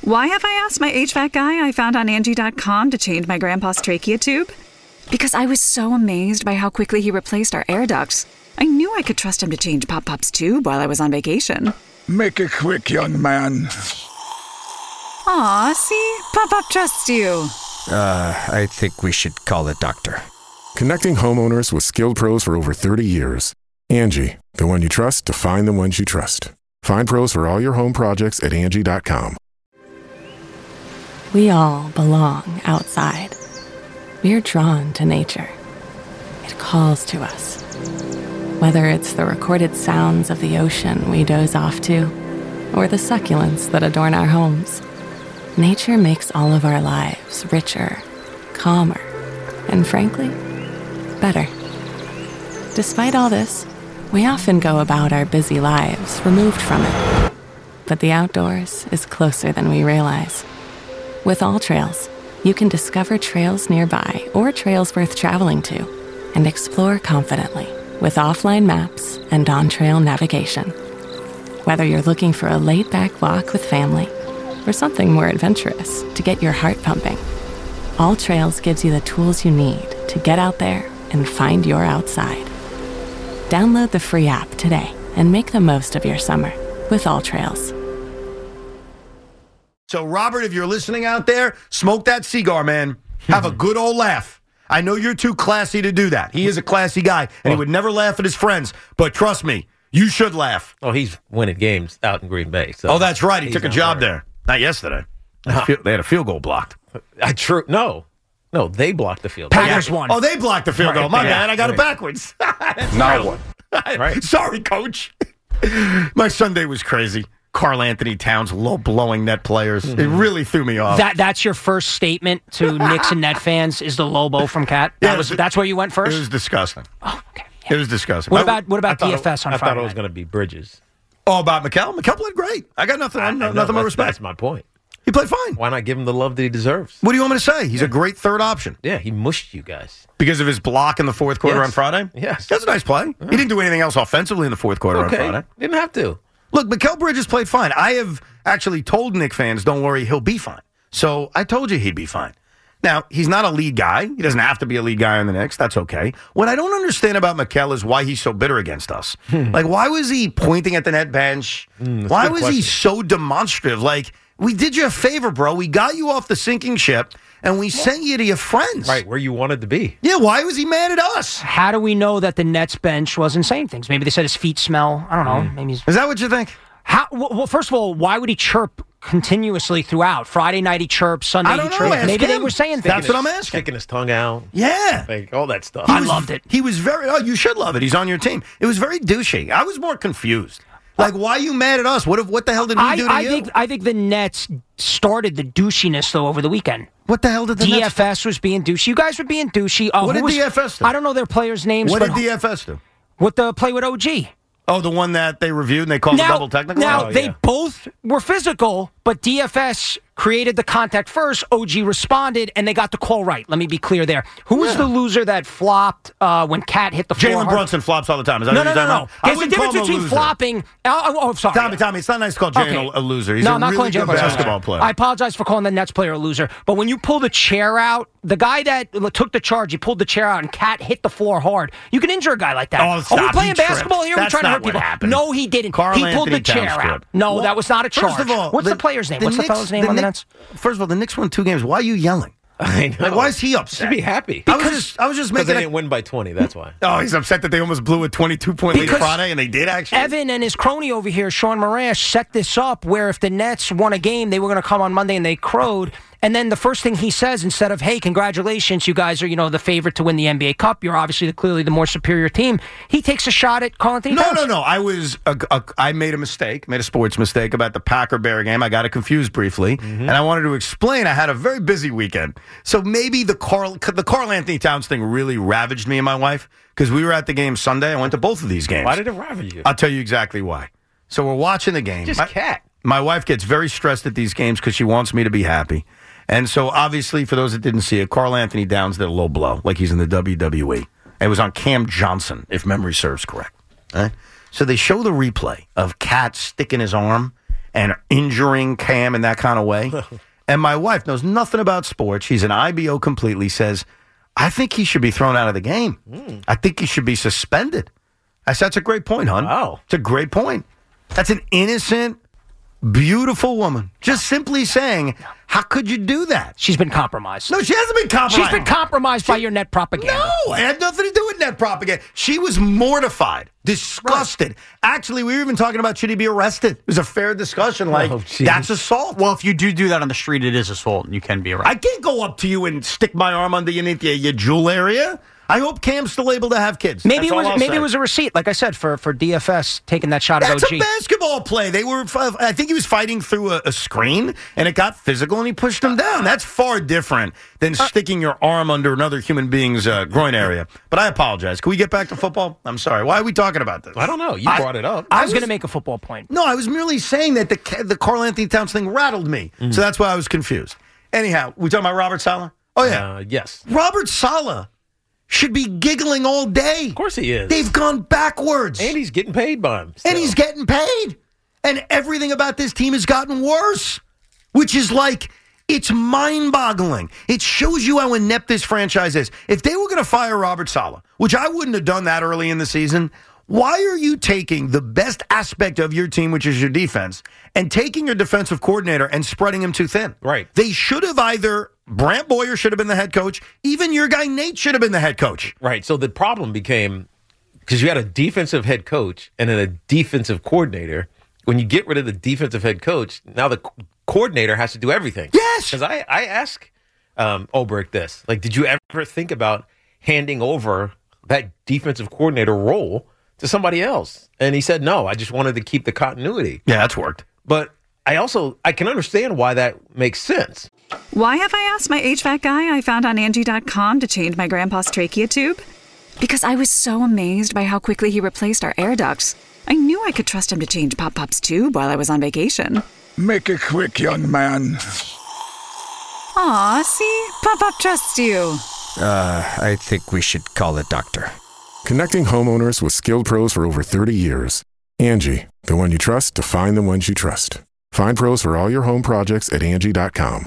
Why have I asked my HVAC guy I found on Angie.com to change my grandpa's trachea tube? Because I was so amazed by how quickly he replaced our air ducts. I knew I could trust him to change Pop-Pop's tube while I was on vacation. Make it quick, young man. Aw, see? Pop-Pop trusts you. I think we should call a doctor. Connecting homeowners with skilled pros for over 30 years. Angie, the one you trust to find the ones you trust. Find pros for all your home projects at Angie.com. We all belong outside. We're drawn to nature. It calls to us. Whether it's the recorded sounds of the ocean we doze off to, or the succulents that adorn our homes, nature makes all of our lives richer, calmer, and frankly, better. Despite all this, we often go about our busy lives removed from it. But the outdoors is closer than we realize. With AllTrails, you can discover trails nearby or trails worth traveling to and explore confidently with offline maps and on-trail navigation. Whether you're looking for a laid-back walk with family or something more adventurous to get your heart pumping, AllTrails gives you the tools you need to get out there and find your outside. Download the free app today and make the most of your summer with AllTrails. So, Robert, if you're listening out there, smoke that cigar, man. Have a good old laugh. I know you're too classy to do that. He is a classy guy, and he would never laugh at his friends. But trust me, you should laugh. Oh, he's winning games out in Green Bay. So that's right. He took a job there. Not yesterday. They had a field goal blocked. No, they blocked the field goal. Packers won. Oh, they blocked the field goal. My bad. I got it backwards. Now what? Right. Sorry, Coach. My Sunday was crazy. Karl Anthony Towns, low-blowing net players. It really threw me off. That's your first statement to Knicks and Net fans is the Lobo from Cat? That's where you went first? It was disgusting. Oh, okay. Yeah. It was disgusting. What about DFS on Friday? I thought it was going to be Bridges. Oh, about Mikal? Mikal played great. I got nothing but respect. That's my point. He played fine. Why not give him the love that he deserves? What do you want me to say? He's a great third option. Yeah, he mushed you guys. Because of his block in the fourth quarter on Friday? Yes. That's a nice play. He didn't do anything else offensively in the fourth quarter on Friday. Didn't have to. Look, Mikal Bridges played fine. I have actually told Knicks fans, don't worry, he'll be fine. So I told you he'd be fine. Now, he's not a lead guy. He doesn't have to be a lead guy on the Knicks. That's okay. What I don't understand about Mikal is why he's so bitter against us. Like, why was he pointing at the net bench? Why was he so demonstrative? Like, we did you a favor, bro. We got you off the sinking ship, and we sent you to your friends. Right, where you wanted to be. Yeah, why was he mad at us? How do we know that the Nets bench wasn't saying things? Maybe they said his feet smell. I don't know. Maybe Is that what you think? Well, first of all, why would he chirp continuously throughout? Friday night he chirps, Sunday he chirps. Maybe they were saying things. That's what I'm asking. Sticking his tongue out. Yeah. Like, all that stuff. I loved it. He was very, you should love it. He's on your team. It was very douchey. I was more confused. Like, why are you mad at us? What the hell did we do to you? I think the Nets started the douchiness, though, over the weekend. What the hell did the Nets do? DFS was being douchey. You guys were being douchey. What did DFS do? I don't know their players' names. What did DFS do? What the play with OG. Oh, the one that they reviewed and they called the double technical? Now, they both were physical, but DFS created the contact first. OG responded, and they got the call right. Let me be clear there. Who was the loser that flopped when Cat hit the floor? Jalen Brunson flops all the time. Is that no. what you're talking about? There's a difference between flopping. Sorry. Tommy, it's not nice to call Jalen a loser. He's a really good basketball player. I apologize for calling the Nets player a loser, but when you pull the chair out, the guy that took the charge, he pulled the chair out, and Cat hit the floor hard. You can injure a guy like that. Are we playing basketball here? We're trying to hurt people. Happened. No, he didn't. He pulled the chair out. No, that was not a charge. First of all, what's the player's name? What's the fellow's name on the Nets? First of all, the Knicks won 2 games. Why are you yelling? I know. Like, why is he upset? Should be happy. I was just making. They didn't win by 20. That's why. Oh, he's upset that they almost blew a 22-point lead Friday, and they did actually. Evan and his crony over here, Sean Morash, set this up where if the Nets won a game, they were going to come on Monday and they crowed. And then the first thing he says, instead of, hey, congratulations, you guys are, the favorite to win the NBA Cup. You're obviously clearly the more superior team. He takes a shot at Karl Anthony Towns. No. I made a sports mistake about the Packer-Bear game. I got it confused briefly. And I wanted to explain I had a very busy weekend. So maybe the Karl Anthony Towns thing really ravaged me and my wife because we were at the game Sunday. I went to both of these games. Why did it ravage you? I'll tell you exactly why. So we're watching the game. Just Cat. My wife gets very stressed at these games because she wants me to be happy. And so, obviously, for those that didn't see it, Karl Anthony Towns did a low blow, like he's in the WWE. It was on Cam Johnson, if memory serves correct. Right? So they show the replay of Cat sticking his arm, and injuring Cam in that kind of way. And my wife knows nothing about sports. She's an IBO completely, says, I think he should be thrown out of the game. I think he should be suspended. I said, that's a great point, hon. Wow. It's a great point. That's an innocent, beautiful woman. Just simply saying, how could you do that? She's been compromised. No, she hasn't been compromised. She's been compromised by your net propaganda. No, it had nothing to do with net propaganda. She was mortified, disgusted. Actually, we were even talking about should he be arrested. It was a fair discussion. Like, that's assault. Well, if you do that on the street, it is assault, and you can be arrested. I can't go up to you and stick my arm underneath your jewel area. I hope Cam's still able to have kids. Maybe That's it was a receipt, like I said, for DFS taking that shot at OG. That's a basketball play. I think he was fighting through a screen, and it got physical, and he pushed him down. That's far different than sticking your arm under another human being's groin area. But I apologize. Can we get back to football? I'm sorry. Why are we talking about this? I don't know. You brought it up. I was going to make a football point. No, I was merely saying that the Karl Anthony Towns thing rattled me. So that's why I was confused. Anyhow, we talking about Robert Saleh? Oh, yeah. Yes. Robert Saleh should be giggling all day. Of course he is. They've gone backwards. And he's getting paid by him. And he's getting paid. And everything about this team has gotten worse, which is like, it's mind-boggling. It shows you how inept this franchise is. If they were going to fire Robert Saleh, which I wouldn't have done that early in the season, why are you taking the best aspect of your team, which is your defense, and taking your defensive coordinator and spreading him too thin? Right. They should have either, Brant Boyer should have been the head coach, even your guy Nate should have been the head coach. Right. So the problem became, because you had a defensive head coach and then a defensive coordinator. When you get rid of the defensive head coach, now the coordinator has to do everything. Yes. Because I asked Ulbrich this. Like, did you ever think about handing over that defensive coordinator role to somebody else? And he said, no, I just wanted to keep the continuity. Yeah, that's worked. But I can understand why that makes sense. Why have I asked my HVAC guy I found on Angie.com to change my grandpa's trachea tube? Because I was so amazed by how quickly he replaced our air ducts. I knew I could trust him to change Pop Pop's tube while I was on vacation. Make it quick, young man. Aw, see? Pop Pop trusts you. I think we should call the doctor. Connecting homeowners with skilled pros for over 30 years. Angie, the one you trust to find the ones you trust. Find pros for all your home projects at Angie.com.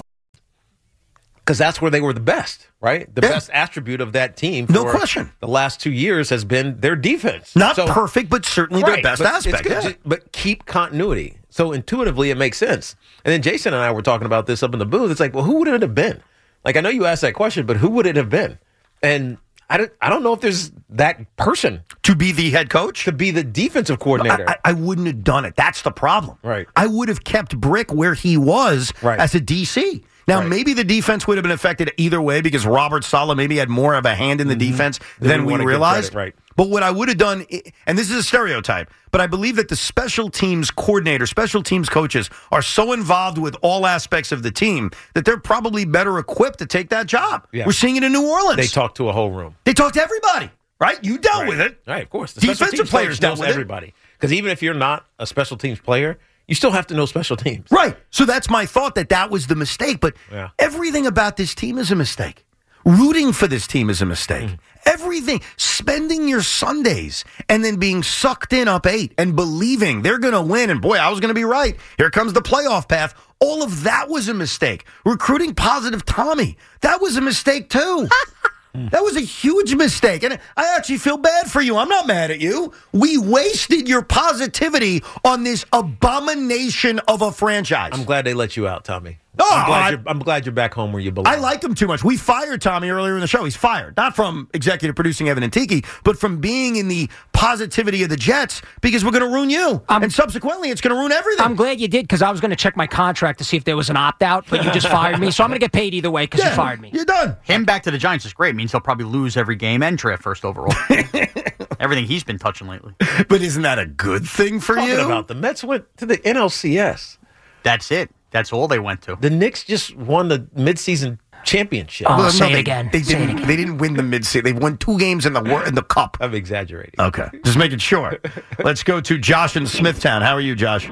Because that's where they were the best, right? The best attribute of that team for No question. the last 2 years has been their defense. Not perfect, but certainly their best but aspect. it's good, but keep continuity. So intuitively, it makes sense. And then Jason and I were talking about this up in the booth. It's like, well, who would it have been? Like, I know you asked that question, but who would it have been? And I don't know if there's that person To be the head coach? to be the defensive coordinator. I wouldn't have done it. That's the problem. Right. I would have kept Brick where he was as a DC. Now, maybe the defense would have been affected either way because Robert Saleh maybe had more of a hand in the defense than we realized. Right. But what I would have done, and this is a stereotype, but I believe that the special teams coordinator, special teams coaches are so involved with all aspects of the team that they're probably better equipped to take that job. Yeah. We're seeing it in New Orleans. They talk to a whole room. They talk to everybody, right? You dealt with it. Right, of course. The Defensive special teams players coach dealt knows with everybody. Because even if you're not a special teams player, you still have to know special teams. Right. So that's my thought that was the mistake. But everything about this team is a mistake. Rooting for this team is a mistake. Everything. Spending your Sundays and then being sucked in up 8 and believing they're going to win. And boy, I was going to be right. Here comes the playoff path. All of that was a mistake. Recruiting Positive Tommy. That was a mistake too. That was a huge mistake. And I actually feel bad for you. I'm not mad at you. We wasted your positivity on this abomination of a franchise. I'm glad they let you out, Tommy. Oh, I'm glad you're back home where you belong. I like him too much. We fired Tommy earlier in the show. He's fired. Not from executive producing Evan and Tiki, but from being in the positivity of the Jets because we're going to ruin you. And subsequently, it's going to ruin everything. I'm glad you did because I was going to check my contract to see if there was an opt-out, but you just fired me. So I'm going to get paid either way because you fired me. You're done. Him back to the Giants is great. Means he'll probably lose every game and draft first overall. Everything he's been touching lately. But isn't that a good thing for Talking you? about the Mets went to the NLCS. That's it. That's all they went to. The Knicks just won the midseason championship. Oh, say it they, again. They Say it didn't. again. They didn't win the mid-season. They won 2 games in the cup. I'm exaggerating. Okay, just making sure. Let's go to Josh in Smithtown. How are you, Josh?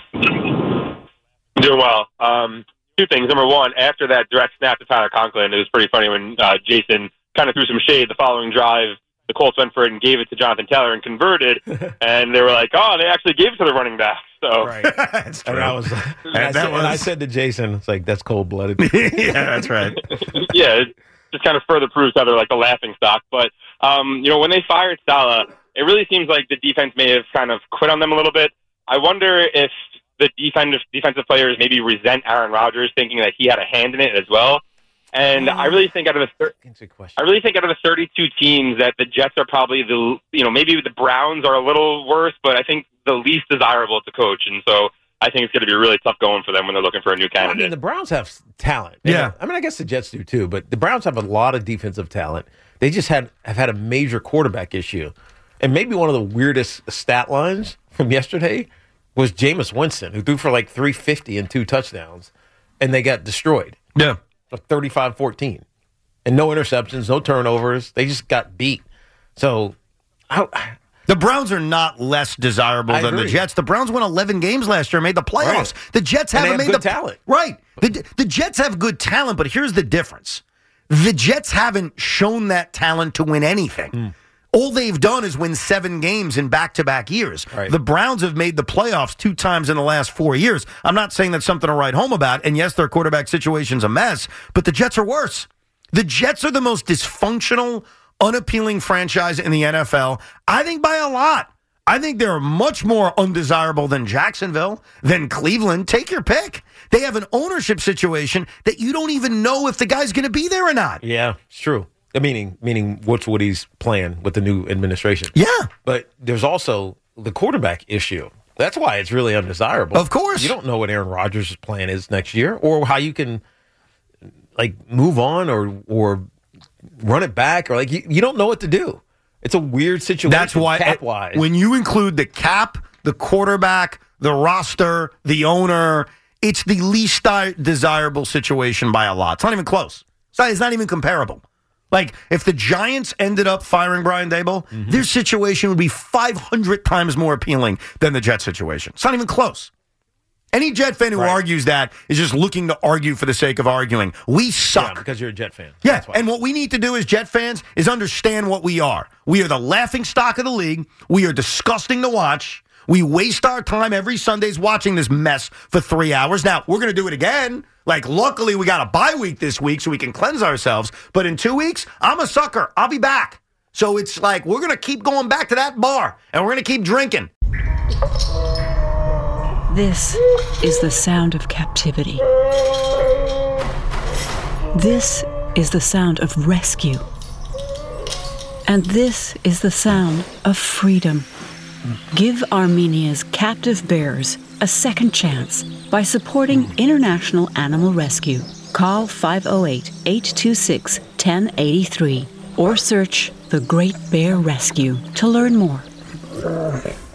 Doing well. 2 things. Number one, after that direct snap to Tyler Conklin, it was pretty funny when Jason kind of threw some shade the following drive the Colts went for it and gave it to Jonathan Taylor and converted, and they were like, oh, they actually gave it to the running back. So Right. That's true. And I said to Jason, it's like, that's cold-blooded. Yeah, that's right. Yeah, it just kind of further proves how they're like the laughing stock. But, when they fired Saleh, it really seems like the defense may have kind of quit on them a little bit. I wonder if the defensive players maybe resent Aaron Rodgers, thinking that he had a hand in it as well. And I really think out of the 32 teams that the Jets are probably maybe the Browns are a little worse, but I think the least desirable to coach. And so I think it's going to be really tough going for them when they're looking for a new candidate. I mean, the Browns have talent. Yeah. I mean, I guess the Jets do too, but the Browns have a lot of defensive talent. They just have had a major quarterback issue. And maybe one of the weirdest stat lines from yesterday was Jameis Winston, who threw for like 350 and 2 touchdowns, and they got destroyed. Yeah. 35-14. And no interceptions, no turnovers. They just got beat. So the Browns are not less desirable than the Jets. The Browns won 11 games last year, made the playoffs. Right. The Jets haven't made good talent. Right. The Jets have good talent, but here's the difference. The Jets haven't shown that talent to win anything. All they've done is win 7 games in back-to-back years. Right. The Browns have made the playoffs 2 times in the last 4 years. I'm not saying that's something to write home about, and yes, their quarterback situation's a mess, but the Jets are worse. The Jets are the most dysfunctional, unappealing franchise in the NFL, I think by a lot. I think they're much more undesirable than Jacksonville, than Cleveland. Take your pick. They have an ownership situation that you don't even know if the guy's going to be there or not. Yeah, it's true. Meaning what's Woody's plan with the new administration. Yeah. But there's also the quarterback issue. That's why it's really undesirable. Of course. You don't know what Aaron Rodgers' plan is next year or how you can move on or run it back or you don't know what to do. It's a weird situation. That's why cap-wise. When you include the cap, the quarterback, the roster, the owner, it's the least desirable situation by a lot. It's not even close. It's not even comparable. Like, if the Giants ended up firing Brian Daboll, their situation would be 500 times more appealing than the Jet situation. It's not even close. Any Jet fan who argues that is just looking to argue for the sake of arguing. We suck. Yeah, because you're a Jet fan. Yeah, and what we need to do as Jet fans is understand what we are. We are the laughing stock of the league. We are disgusting to watch. We waste our time every Sundays watching this mess for 3 hours. Now, we're going to do it again. Luckily, we got a bye week this week so we can cleanse ourselves. But in 2 weeks, I'm a sucker. I'll be back. So it's we're going to keep going back to that bar, and we're going to keep drinking. This is the sound of captivity. This is the sound of rescue. And this is the sound of freedom. Give Armenia's captive bears a second chance by supporting International Animal Rescue. Call 508-826-1083 or search The Great Bear Rescue to learn more.